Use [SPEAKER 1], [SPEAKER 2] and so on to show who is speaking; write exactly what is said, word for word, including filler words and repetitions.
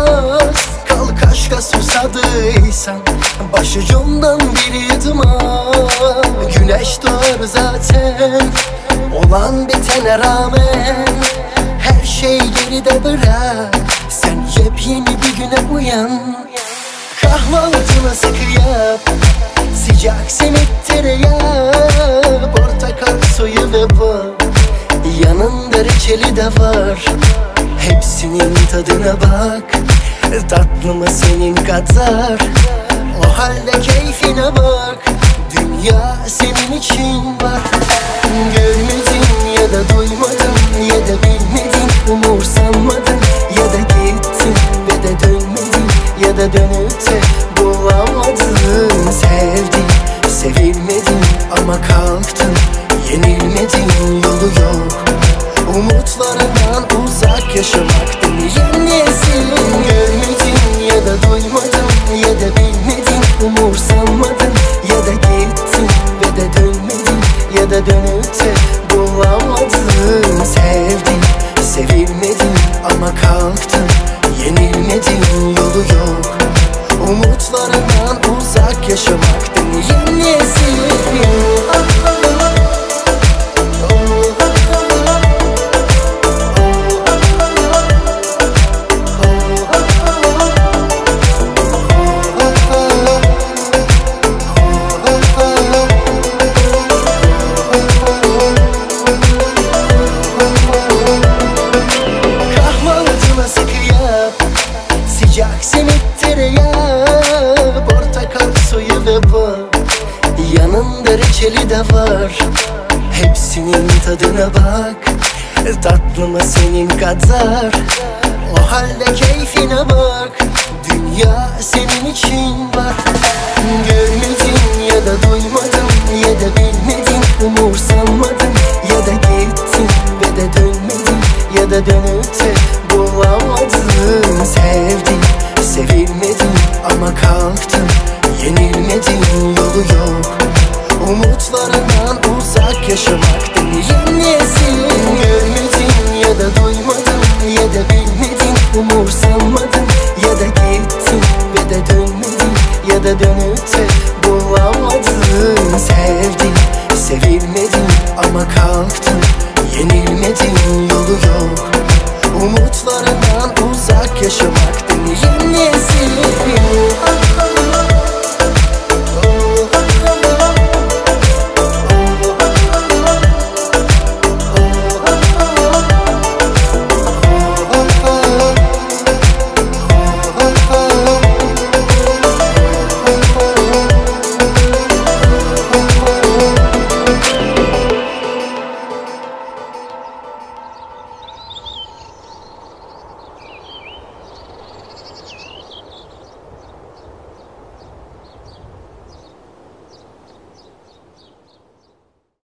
[SPEAKER 1] olmaz. Kalk aşka susadıysan başucumdan bir yudum al. Güneş doğar zaten olan bitene rağmen. Her şey geride bırak, sen yepyeni bir güne uyan. Kahvaltını sıkı yap, sıcak simit tereyağı, portakal suyu ve bal, yanında reçeli de var. Hepsinin tadına bak, tatlı mı senin kadar? O halde keyfine bak, dünya senin için var. Görmedin ya da duymadın, ya da bilmedin, umursamadın, ya da gittin ve de dönmedin, ya da dönüp de bulamadın. Sevdin, sevilmedin ama kalktın, yenilmedin, yolu yok. Umutlarından uzak yaşamaktın yenisi. Görmedin ya da duymadın, ya da bilmedin, umursamadın, ya da gittin ve de dönmedin, ya da dönüp de bulamadın. Sevdin, sevilmedin ama kalktın, yenilmedin, yolu yok. Umutlarından uzak yaşamaktın yenisi. Sıcak simit tereyağı, portakal suyu ve bal, yanında reçeli de var. Hepsinin tadına bak, tatlı mı senin kadar? O halde keyfine bak, dünya senin için var. Görmedin ya da duymadın, ya da bilmedin, umursamadın, ya da gittin ve de dönmedin, ya da dönüp de bulamadın. Sevdin, sevilmedin ama kalktın, yenilmedin, yolu yok. Umutlarından uzak yaşamaktın yenisi. Görmedin ya da duymadın, ya da bilmedin, umursamadın, ya da gittin ve de dönmedin, ya da dönüp de bulamadın. Sevdin, sevilmedin ama kalktın, yenilmedin, yolu yok. Umutlarından uzak yaşamaktın yenisi.